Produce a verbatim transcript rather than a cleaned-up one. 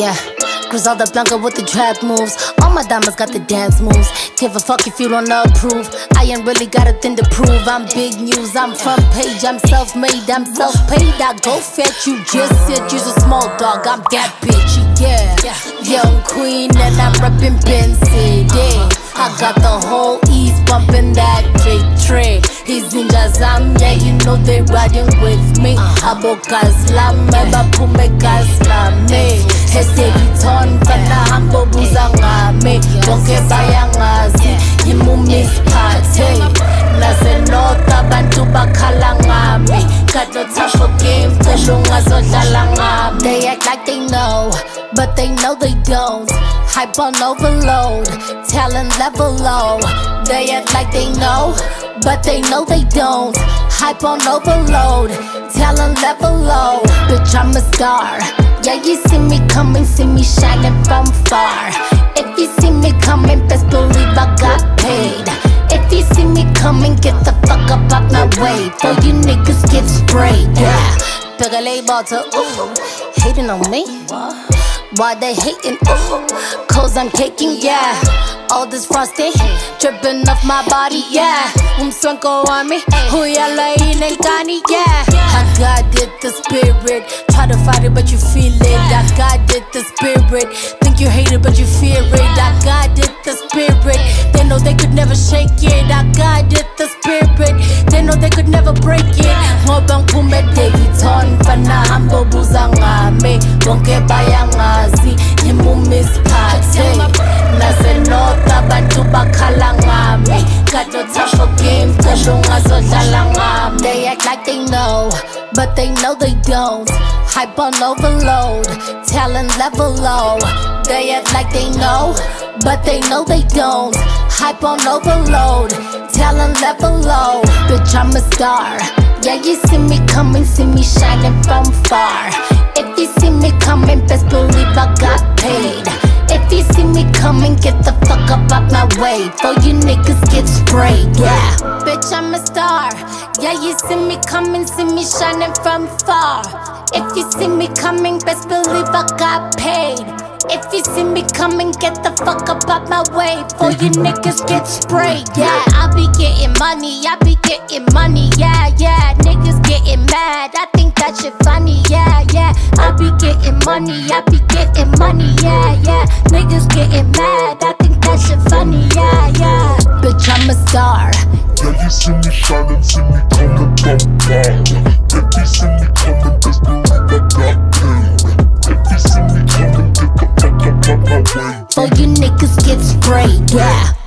Yeah, Griselda Blanca with the trap moves. All my diamonds got the dance moves. Give a fuck if you don't approve. I ain't really got a thing to prove. I'm big news, I'm front page. I'm self-made, I'm self-paid. I go fetch you, just said you's a small dog. I'm that bitch, yeah. Young queen and I'm reppin' Ben City. I got the whole East bumpin' that victory. He's in Jazam, yeah, you know they riding with me. Aboka Slam, eba Pumeka Slame. Hese Viton, Fana Hambo Buzangame. Bonke Bayangazi, Yimu Miss Party. Nase Nota Bantu Bakalangame. Got no time for games, Telunga Zodalangame. They act like they know, but they know they don't. Hype on overload, talent level low. They act like they know, but they know they don't. Hype on overload, talent level low. Bitch, I'm a star. Yeah, you see me coming, see me shining from far. If you see me coming, best believe I got paid. If you see me coming, get the fuck up out my way. For you niggas get sprayed, yeah. Pick a label to ooh, hating on me. Why they hating? Ooh, cause I'm caking, yeah. All this frosting dripping off my body, yeah. Umswanko on me, huyala inenkani, yeah. I got it, the spirit. Try to fight it, but you feel it. I got it, the spirit. Think you hate it, but you fear it. I got it, the spirit. They know they could never shake it. I got it, the spirit. They know they could never break it. Ngobang pume Davidson, fana hambo buzangame. Bonke bayangazi, yimu Miss Party. Nase Nota Bantu Bakalangame. Got no time for games, Telunga Zodalangame. They act like they know, but they know they don't. Hype on overload, talent level low. They act like they know, but they know they don't. Hype on overload, talent level low. Bitch, I'm a star. Yeah, you see me coming, see me shining from far. If you see me coming, best believe I got paid. If you see me coming, get the fuck up out my way. For you niggas get sprayed, yeah. Bitch, I'm a star. Yeah, you see me coming, see me shining from far. If you see me coming, best believe I got paid. If you see me coming, get the fuck up out my way. For you niggas get sprayed, yeah. I be getting money, I be getting money, yeah, yeah. Niggas getting mad, I think that shit funny, yeah, yeah. I be getting money, I be getting money, yeah, yeah. Niggas getting mad, I think that shit funny, yeah, yeah. Bitch, I'm a star. Yeah, you see me shining, see me coming from far. If you see me coming, best believe I got paid. If you see me coming, get the fuck up out my way. For you niggas get sprayed, yeah.